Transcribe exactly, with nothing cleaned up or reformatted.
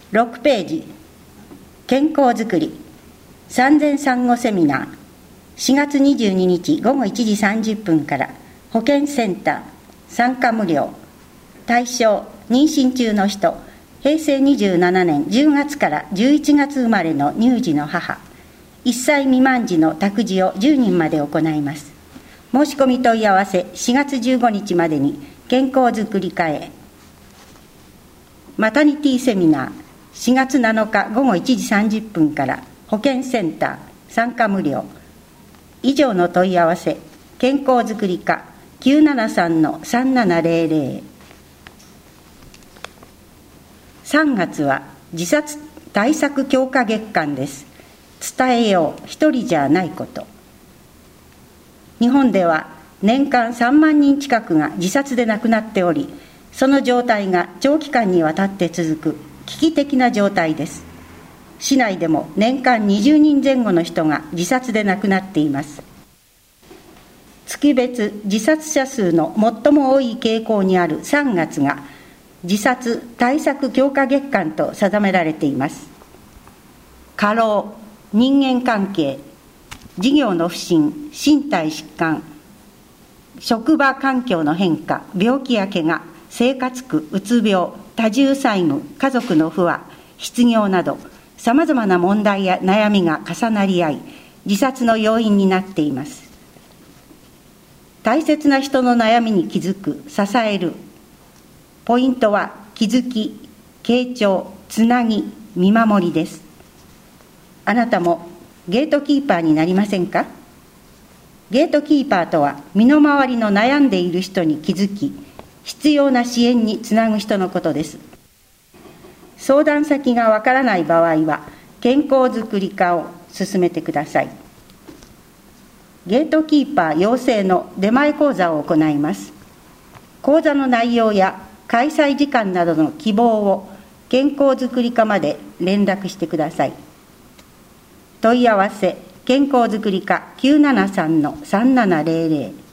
ろくページ、健康づくり産前産後セミナー、しがつにじゅうににちごごいちじさんじゅっぷんから保健センター、参加無料、対象妊娠中の人、へいせいにじゅうななねんじゅうがつからじゅういちがつ生まれの乳児の母、いっさい未満児の託児をじゅうにんまで行います。申し込み問い合わせしがつじゅうごにちまでに健康づくり課へ。マタニティセミナー、しがつなのかごごいちじさんじゅっぷんから保健センター、参加無料。以上の問い合わせ、健康づくり課 きゅうななさんのさんななぜろぜろ。さんがつは自殺対策強化月間です。伝えよう、一人じゃないこと。日本では年間さんまんにん近くが自殺で亡くなっており、その状態が長期間にわたって続く危機的な状態です。市内でも年間にじゅうにんぜん後の人が自殺で亡くなっています。月別自殺者数の最も多い傾向にあるさんがつが自殺対策強化月間と定められています。過労、人間関係、事業の不振、身体疾患、職場環境の変化、病気や怪我、生活苦、うつ病、多重債務、家族の不和、失業などさまざまな問題や悩みが重なり合い、自殺の要因になっています。大切な人の悩みに気づく、支える。ポイントは気づき、傾聴、つなぎ、見守りです。あなたもゲートキーパーになりませんか？ゲートキーパーとは、身の回りの悩んでいる人に気づき、必要な支援につなぐ人のことです。相談先がわからない場合は、健康づくり課を進めてください。ゲートキーパー養成の出前講座を行います。講座の内容や開催時間などの希望を健康づくり課まで連絡してください。問い合わせ健康づくり課 きゅうななさんのさんななぜろぜろ